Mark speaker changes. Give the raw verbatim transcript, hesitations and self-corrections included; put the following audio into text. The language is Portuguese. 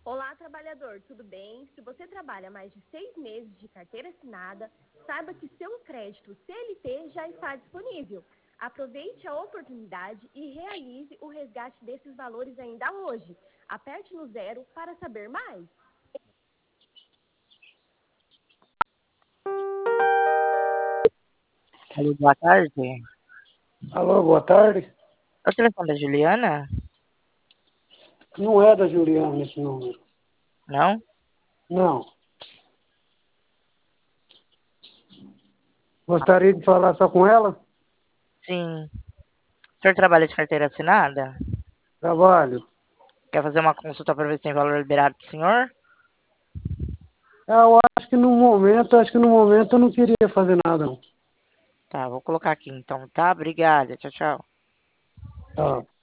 Speaker 1: Olá, trabalhador, tudo bem? Se você trabalha mais de seis meses de carteira assinada, saiba que seu crédito C L T já está disponível. Aproveite a oportunidade e realize o resgate desses valores ainda hoje. Aperte no zero para saber mais.
Speaker 2: Alô, boa tarde.
Speaker 3: Alô, boa tarde.
Speaker 2: É o telefone da Juliana?
Speaker 3: Não é da Juliana esse número.
Speaker 2: Não?
Speaker 3: Não. Gostaria de falar só com ela?
Speaker 2: Sim. O senhor trabalha de carteira assinada?
Speaker 3: Trabalho.
Speaker 2: Quer fazer uma consulta para ver se tem valor liberado para o senhor?
Speaker 3: Eu acho que no momento, acho que no momento eu não queria fazer nada, não.
Speaker 2: Tá, vou colocar aqui então, tá? Obrigada. Tchau, tchau.
Speaker 3: Tá.